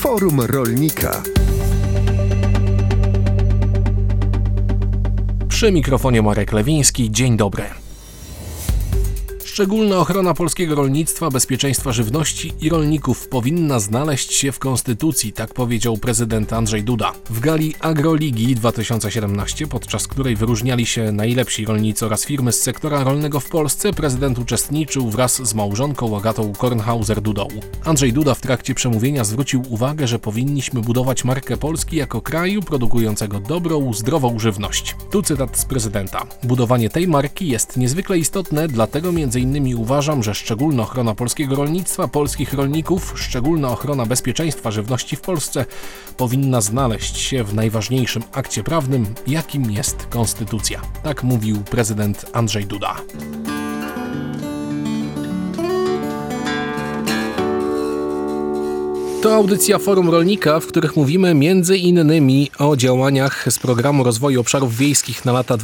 Forum Rolnika. Przy mikrofonie Marek Lewiński. Dzień dobry. Szczególna ochrona polskiego rolnictwa, bezpieczeństwa żywności i rolników powinna znaleźć się w Konstytucji, tak powiedział prezydent Andrzej Duda. W gali Agroligi 2017, podczas której wyróżniali się najlepsi rolnicy oraz firmy z sektora rolnego w Polsce, prezydent uczestniczył wraz z małżonką Agatą Kornhauser-Dudą. Andrzej Duda w trakcie przemówienia zwrócił uwagę, że powinniśmy budować markę Polski jako kraju produkującego dobrą, zdrową żywność. Tu cytat z prezydenta. Budowanie tej marki jest niezwykle istotne, dlatego m.in. uważam, że szczególna ochrona polskiego rolnictwa, polskich rolników, szczególna ochrona bezpieczeństwa żywności w Polsce powinna znaleźć się w najważniejszym akcie prawnym, jakim jest Konstytucja. Tak mówił prezydent Andrzej Duda. To audycja Forum Rolnika, w których mówimy m.in. o działaniach z Programu Rozwoju Obszarów Wiejskich na lata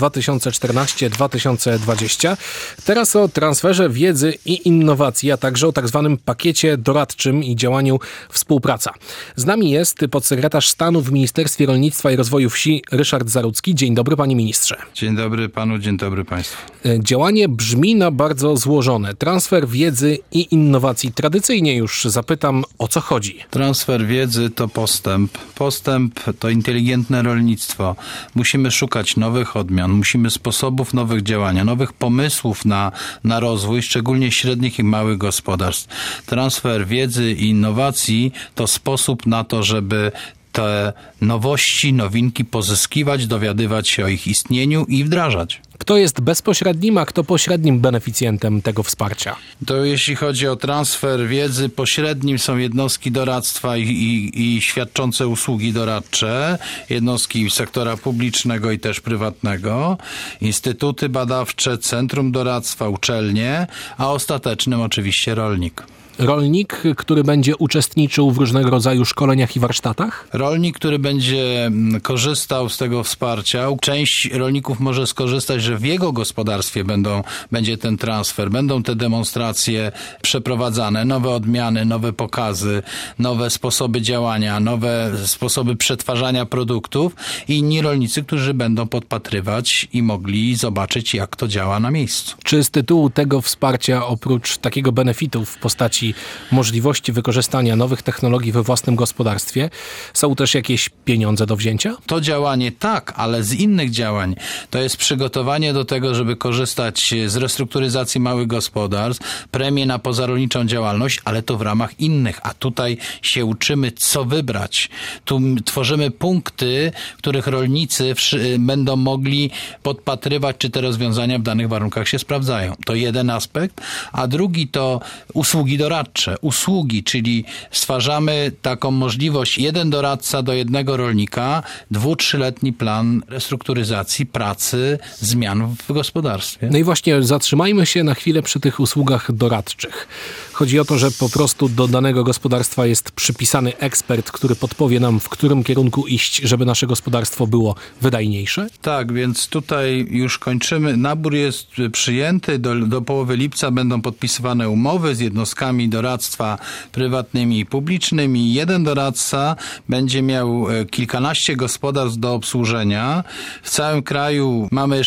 2014-2020. Teraz o transferze wiedzy i innowacji, a także o tzw. pakiecie doradczym i działaniu Współpraca. Z nami jest podsekretarz stanu w Ministerstwie Rolnictwa i Rozwoju Wsi Ryszard Zarudzki. Dzień dobry, panie ministrze. Dzień dobry panu, dzień dobry państwu. Działanie brzmi na bardzo złożone. Transfer wiedzy i innowacji. Tradycyjnie już zapytam, o co chodzi? Transfer wiedzy to postęp. Postęp to inteligentne rolnictwo. Musimy szukać nowych odmian, musimy sposobów nowych działania, nowych pomysłów na rozwój, szczególnie średnich i małych gospodarstw. Transfer wiedzy i innowacji to sposób na to, żeby te nowości, nowinki pozyskiwać, dowiadywać się o ich istnieniu i wdrażać. Kto jest bezpośrednim, a kto pośrednim beneficjentem tego wsparcia? To jeśli chodzi o transfer wiedzy, pośrednim są jednostki doradztwa i świadczące usługi doradcze, jednostki sektora publicznego i też prywatnego, instytuty badawcze, centrum doradztwa, uczelnie, a ostatecznym oczywiście rolnik. Rolnik, który będzie uczestniczył w różnego rodzaju szkoleniach i warsztatach? Rolnik, który będzie korzystał z tego wsparcia. Część rolników może skorzystać, że w jego gospodarstwie będzie ten transfer, będą te demonstracje przeprowadzane, nowe odmiany, nowe pokazy, nowe sposoby działania, nowe sposoby przetwarzania produktów i inni rolnicy, którzy będą podpatrywać i mogli zobaczyć, jak to działa na miejscu. Czy z tytułu tego wsparcia, oprócz takiego benefitu w postaci możliwości wykorzystania nowych technologii we własnym gospodarstwie, są też jakieś pieniądze do wzięcia? To działanie tak, ale z innych działań. To jest przygotowanie do tego, żeby korzystać z restrukturyzacji małych gospodarstw, premie na pozarolniczą działalność, ale to w ramach innych. A tutaj się uczymy, co wybrać. Tu tworzymy punkty, w których rolnicy będą mogli podpatrywać, czy te rozwiązania w danych warunkach się sprawdzają. To jeden aspekt, a drugi to usługi doradcze. Usługi, czyli stwarzamy taką możliwość, jeden doradca do jednego rolnika, 2-3-letni plan restrukturyzacji, pracy, zmian w gospodarstwie. No i właśnie zatrzymajmy się na chwilę przy tych usługach doradczych. Chodzi o to, że po prostu do danego gospodarstwa jest przypisany ekspert, który podpowie nam, w którym kierunku iść, żeby nasze gospodarstwo było wydajniejsze? Tak, więc tutaj już kończymy. Nabór jest przyjęty. Do połowy lipca będą podpisywane umowy z jednostkami doradztwa prywatnymi i publicznymi. Jeden doradca będzie miał kilkanaście gospodarstw do obsłużenia. W całym kraju mamy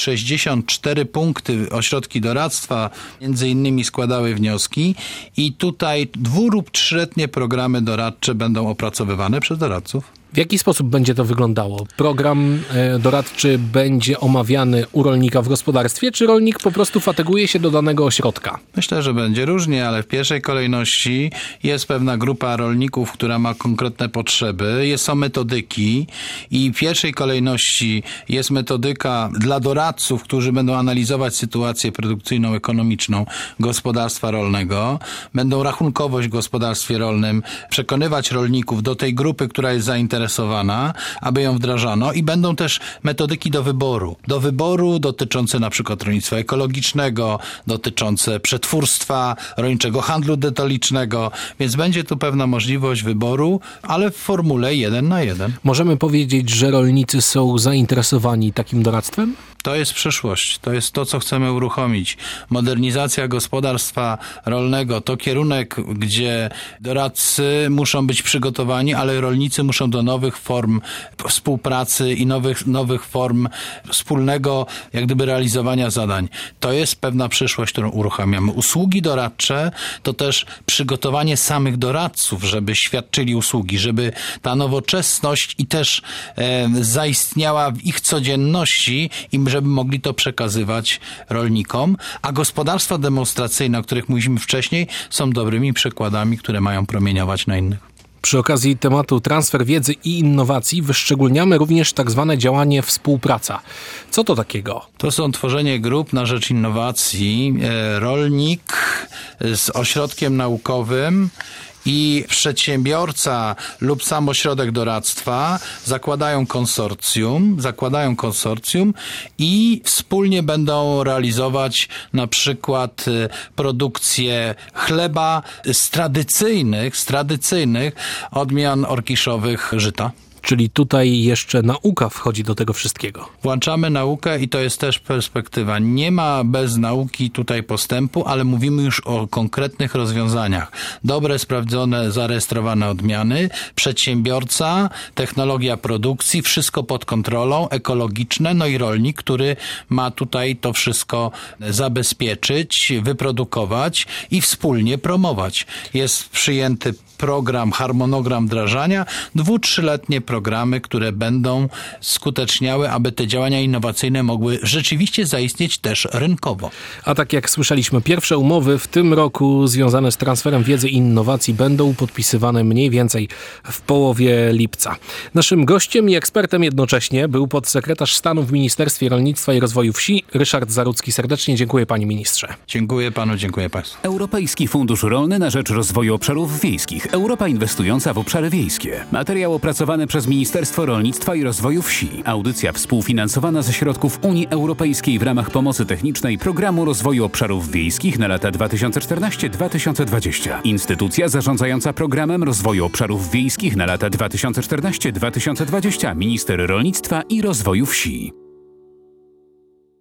64 punkty, ośrodki doradztwa, między innymi składały wnioski i tutaj 2- lub 3-letnie programy doradcze będą opracowywane przez doradców. W jaki sposób będzie to wyglądało? Program doradczy będzie omawiany u rolnika w gospodarstwie, czy rolnik po prostu fatyguje się do danego ośrodka? Myślę, że będzie różnie, ale w pierwszej kolejności jest pewna grupa rolników, która ma konkretne potrzeby, są metodyki i w pierwszej kolejności jest metodyka dla doradców, którzy będą analizować sytuację produkcyjną, ekonomiczną gospodarstwa rolnego, będą rachunkowość w gospodarstwie rolnym, przekonywać rolników do tej grupy, która jest zainteresowana, aby ją wdrażano i będą też metodyki do wyboru dotyczące na przykład rolnictwa ekologicznego, dotyczące przetwórstwa, rolniczego handlu detalicznego, więc będzie tu pewna możliwość wyboru, ale w formule 1 na 1. Możemy powiedzieć, że rolnicy są zainteresowani takim doradztwem? To jest przyszłość, to jest to, co chcemy uruchomić. Modernizacja gospodarstwa rolnego to kierunek, gdzie doradcy muszą być przygotowani, ale rolnicy muszą do nowych form współpracy i nowych form wspólnego jak gdyby realizowania zadań. To jest pewna przyszłość, którą uruchamiamy. Usługi doradcze to też przygotowanie samych doradców, żeby świadczyli usługi, żeby ta nowoczesność i też zaistniała w ich codzienności i żeby mogli to przekazywać rolnikom, a gospodarstwa demonstracyjne, o których mówiliśmy wcześniej, są dobrymi przykładami, które mają promieniować na innych. Przy okazji tematu transfer wiedzy i innowacji wyszczególniamy również tak zwane działanie współpraca. Co to takiego? To są tworzenie grup na rzecz innowacji. Rolnik z ośrodkiem naukowym i przedsiębiorca lub sam ośrodek doradztwa zakładają konsorcjum i wspólnie będą realizować na przykład produkcję chleba z tradycyjnych odmian orkiszowych żyta. Czyli tutaj jeszcze nauka wchodzi do tego wszystkiego. Włączamy naukę i to jest też perspektywa. Nie ma bez nauki tutaj postępu, ale mówimy już o konkretnych rozwiązaniach. Dobre, sprawdzone, zarejestrowane odmiany, przedsiębiorca, technologia produkcji, wszystko pod kontrolą, ekologiczne, no i rolnik, który ma tutaj to wszystko zabezpieczyć, wyprodukować i wspólnie promować. Jest przyjęty program, harmonogram wdrażania, 2-3-letnie programy, które będą skuteczniały, aby te działania innowacyjne mogły rzeczywiście zaistnieć też rynkowo. A tak jak słyszeliśmy, pierwsze umowy w tym roku związane z transferem wiedzy i innowacji będą podpisywane mniej więcej w połowie lipca. Naszym gościem i ekspertem jednocześnie był podsekretarz stanu w Ministerstwie Rolnictwa i Rozwoju Wsi Ryszard Zarudzki. Serdecznie dziękuję, panie ministrze. Dziękuję panu, dziękuję państwu. Europejski Fundusz Rolny na rzecz Rozwoju Obszarów Wiejskich. Europa inwestująca w obszary wiejskie. Materiał opracowany przez Ministerstwo Rolnictwa i Rozwoju Wsi. Audycja współfinansowana ze środków Unii Europejskiej w ramach pomocy technicznej Programu Rozwoju Obszarów Wiejskich na lata 2014-2020. Instytucja zarządzająca Programem Rozwoju Obszarów Wiejskich na lata 2014-2020. Minister Rolnictwa i Rozwoju Wsi.